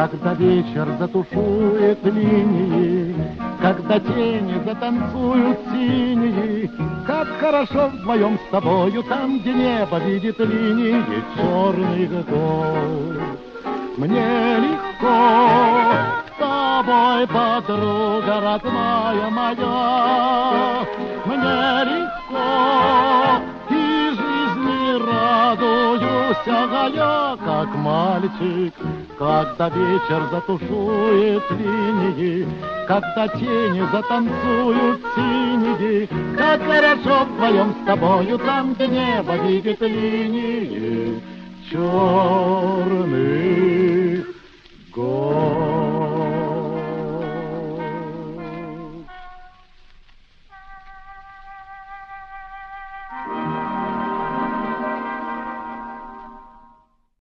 когда вечер затушует линии, когда тени затанцуют синие, как хорошо вдвоем с тобою, там, где небо видит линии черных гор. Мне легко с тобой, подруга родная моя, мне легко, и жизни радуюсь, я, как мальчик, когда вечер затушует линии, когда тени затанцуют синие, как хорошо вдвоем с тобою, там, где небо видит линии черные.